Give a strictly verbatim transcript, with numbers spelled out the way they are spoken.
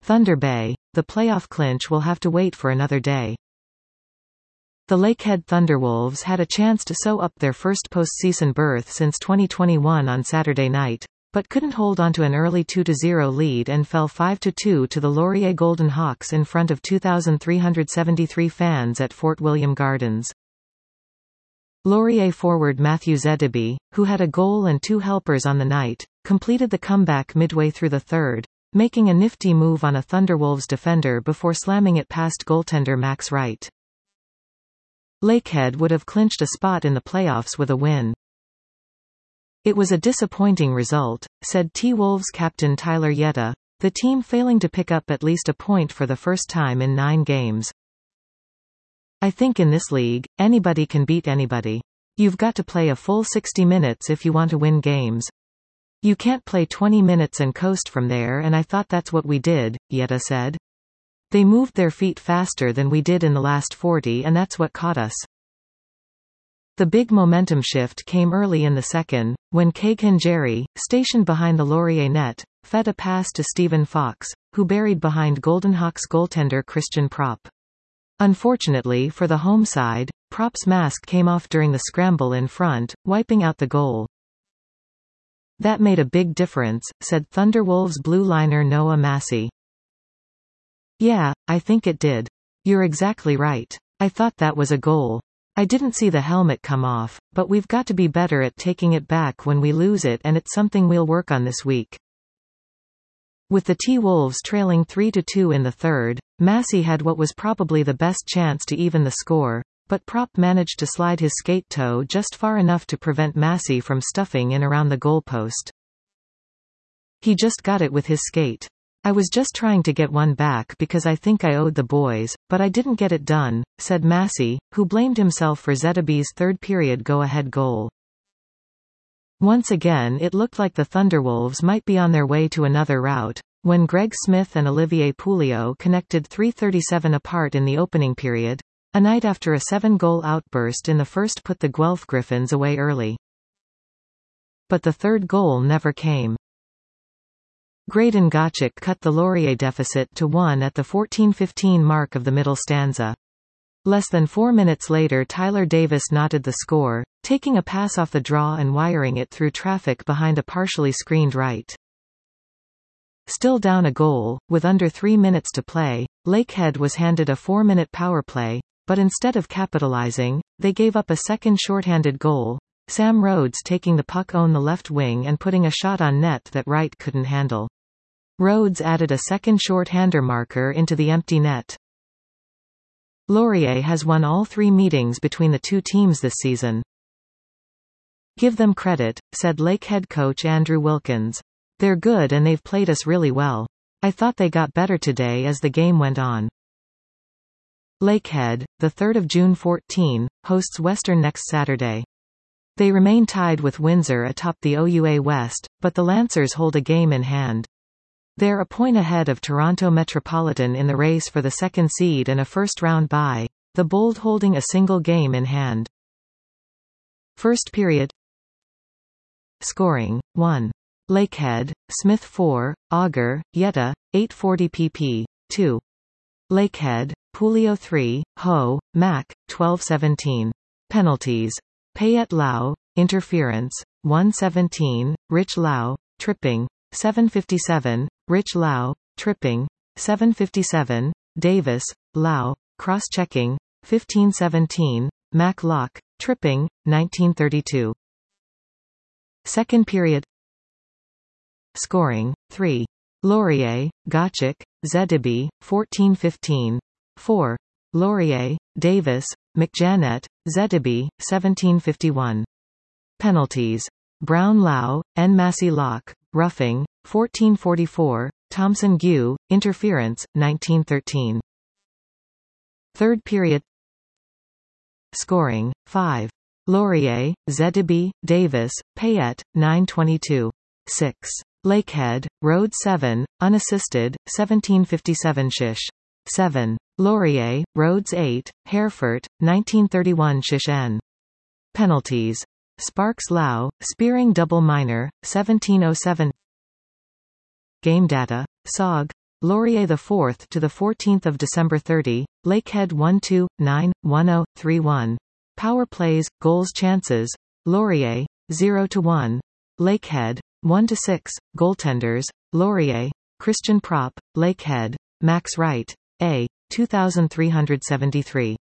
Thunder Bay, the playoff clinch will have to wait for another day. The Lakehead Thunderwolves had a chance to sew up their first postseason berth since twenty twenty-one on Saturday night, but couldn't hold onto an early two to zero lead and fell five to two to the Laurier Golden Hawks in front of two thousand three hundred seventy-three fans at Fort William Gardens. Laurier forward Matthew Zedebi, who had a goal and two helpers on the night, completed the comeback midway through the third, making a nifty move on a Thunderwolves defender before slamming it past goaltender Max Wright. Lakehead would have clinched a spot in the playoffs with a win. It was a disappointing result, said T-Wolves captain Tyler Yetta, the team failing to pick up at least a point for the first time in nine games. I think in this league, anybody can beat anybody. You've got to play a full sixty minutes if you want to win games. You can't play twenty minutes and coast from there, and I thought that's what we did, Yetta said. They moved their feet faster than we did in the last forty, and that's what caught us. The big momentum shift came early in the second, when Kagan Jerry, stationed behind the Laurier net, fed a pass to Stephen Fox, who buried behind Golden Hawks goaltender Christian Prop. Unfortunately for the home side, Prop's mask came off during the scramble in front, wiping out the goal. That made a big difference, said Thunderwolves blue liner Noah Massey. Yeah, I think it did. You're exactly right. I thought that was a goal. I didn't see the helmet come off, but we've got to be better at taking it back when we lose it, and it's something we'll work on this week. With the T-Wolves trailing three to two in the third, Massey had what was probably the best chance to even the score, but Prop managed to slide his skate toe just far enough to prevent Massey from stuffing in around the goalpost. He just got it with his skate. I was just trying to get one back because I think I owed the boys, but I didn't get it done, said Massey, who blamed himself for Zedebi's third-period go-ahead goal. Once again it looked like the Thunderwolves might be on their way to another rout, when Greg Smith and Olivier Pouliot connected three thirty-seven apart in the opening period, a night after a seven-goal outburst in the first put the Guelph Griffins away early. But the third goal never came. Graydon Gottschalk cut the Laurier deficit to one at the fourteen fifteen mark of the middle stanza. Less than four minutes later Tyler Davis knotted the score, taking a pass off the draw and wiring it through traffic behind a partially screened right. Still down a goal, with under three minutes to play, Lakehead was handed a four-minute power play, but instead of capitalizing, they gave up a second shorthanded goal, Sam Rhodes taking the puck on the left wing and putting a shot on net that Wright couldn't handle. Rhodes added a second short-hander marker into the empty net. Laurier has won all three meetings between the two teams this season. Give them credit, said Lakehead coach Andrew Wilkins. They're good and they've played us really well. I thought they got better today as the game went on. Lakehead, the third of June fourteenth, hosts Western next Saturday. They remain tied with Windsor atop the O U A West, but the Lancers hold a game in hand. They're a point ahead of Toronto Metropolitan in the race for the second seed and a first-round bye, the Bold holding a single game in hand. First period. Scoring, one. Lakehead, Smith four, Auger, Yetta, eight forty p p, two. Lakehead, Pouliot three, Ho, Mac, twelve seventeen. Penalties. Payet Lau, interference, one seventeen, Rich Lau, tripping, seven fifty-seven, Rich Lau, tripping, seven fifty-seven, Davis, Lau, cross-checking, fifteen seventeen, Mac Lock, tripping, nineteen thirty-two. Second period. Scoring, three. Laurier, Gottschalk, Zedebi, fourteen fifteen, four. Laurier, Davis, McJanet, Zedebi, seventeen fifty-one. Penalties. Brown Lau, N. Massey Lock, roughing, fourteen forty-four, Thompson Gue, interference, nineteen thirteen. Third period. Scoring, five. Laurier, Zedebi, Davis, Payet, nine twenty-two. six. Lakehead, Road seven, unassisted, seventeen fifty-seven Shish. seven. Laurier, Rhodes eight, Hereford, nineteen thirty-one Shish N. Penalties. Sparks Lau, Spearing double minor, seventeen oh seven. Game data. S O G, Laurier the fourth to the fourteenth of December thirty, Lakehead one two, nine, one zero, three one. Power plays, goals chances, Laurier, zero to one. Lakehead, one to six, goaltenders, Laurier, Christian Prop, Lakehead, Max Wright, A, two thousand three hundred seventy-three.